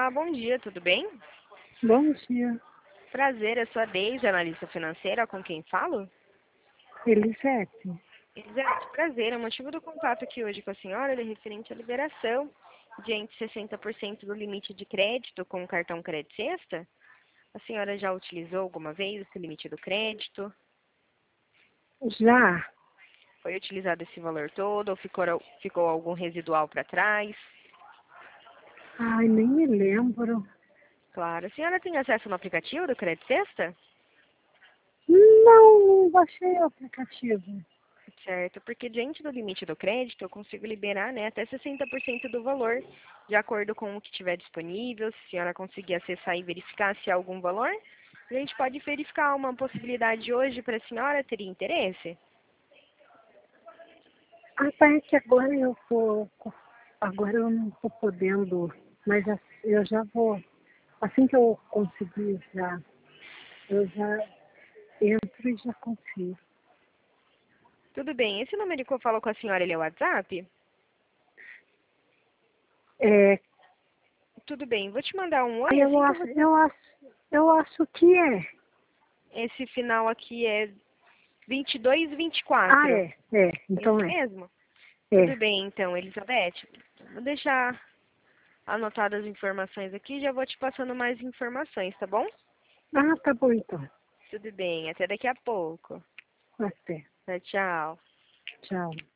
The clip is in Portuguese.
Olá, bom dia, tudo bem? Bom dia, Prazer, eu sou a Deise, analista financeira, com quem falo? Elisete. Elisete, prazer, o motivo do contato aqui hoje com a senhora é referente à liberação de entre 60% do limite de crédito com o cartão Crédito Sexta. A senhora já utilizou alguma vez esse limite do crédito? Já? Foi utilizado esse valor todo ou ficou algum residual para trás? Ai, nem me lembro. Claro, a senhora tem acesso no aplicativo do Crédito Sexta? Não baixei o aplicativo. Certo, porque diante do limite do crédito, eu consigo liberar, né, até 60% do valor, de acordo com o que tiver disponível. Se a senhora conseguir acessar e verificar se há algum valor, a gente pode verificar uma possibilidade hoje para a senhora. Teria interesse? Ah, tá, é que agora eu não tô podendo, mas eu já vou, assim que eu conseguir eu já entro e já consigo. Tudo bem, esse número que eu falo com a senhora, ele é o WhatsApp? É, Tudo bem, vou te mandar um oi eu assim que acho, você... eu acho que é. Esse final aqui é 22 e Ah, 24. então Esse é. mesmo? É. Tudo bem, então, Elizabeth. Vou deixar anotadas as informações aqui, já vou te passando mais informações, tá bom? Ah, tá bom então. Tudo bem, até daqui a pouco. Até. Tchau, tchau. Tchau.